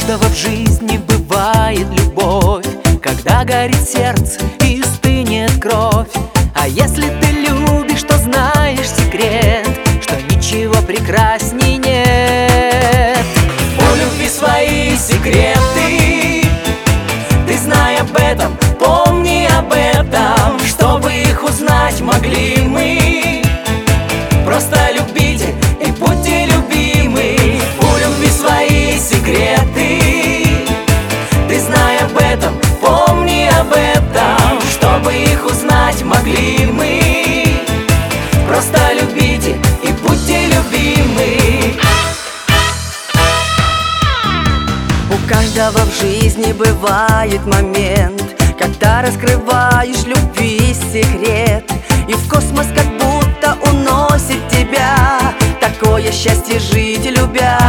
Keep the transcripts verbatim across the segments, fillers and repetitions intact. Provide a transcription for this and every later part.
каждого в жизни бывает любовь, когда горит сердце и стынет кровь. А если ты любишь, то знаешь секрет, что ничего прекрасней нет. У любви свои секреты, ты знай об этом, помни об этом. Чтобы их узнать могли мы, просто любите и будьте любимы. У любви свои секреты, ты знай об этом, помни об этом. Чтобы их узнать могли мы, просто любите и будьте любимы. У каждого в жизни бывает момент, когда раскрываешь любви секрет, и в космос как будто уносит тебя. Такое счастье жить любя.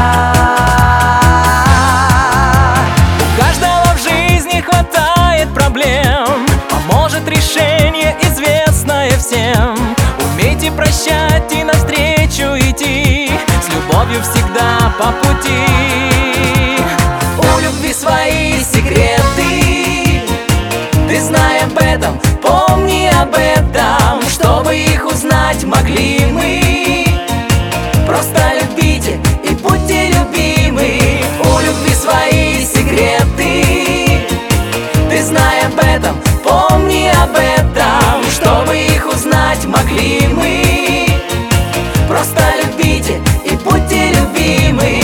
У каждого в жизни хватает проблем, поможет решение, известное всем. Умейте прощать и навстречу идти, с любовью всегда по пути. У любви свои секреты, ты знай об этом, помни об этом. Чтобы их узнать могли мы, просто любите и будьте любимы. У любви свои секреты, ты знай об этом, помни об этом. Чтобы их узнать могли мы, просто любите и будьте любимы.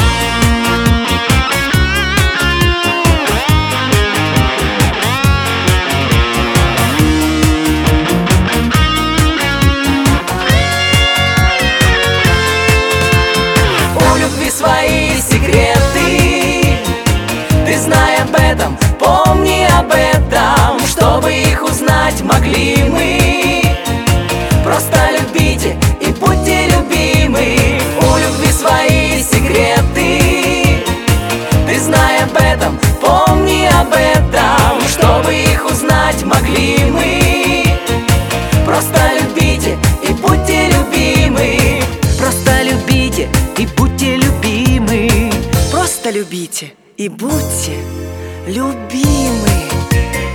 Свои секреты, ты знай об этом, помни об этом. Чтобы их узнать могли мы, просто любите и будьте любимы. У любви свои секреты, ты знай об этом, помни об этом. Чтобы их узнать могли мы, просто любите и будьте любимы. Просто любите и будьте любимы. Просто любите и будьте любимы.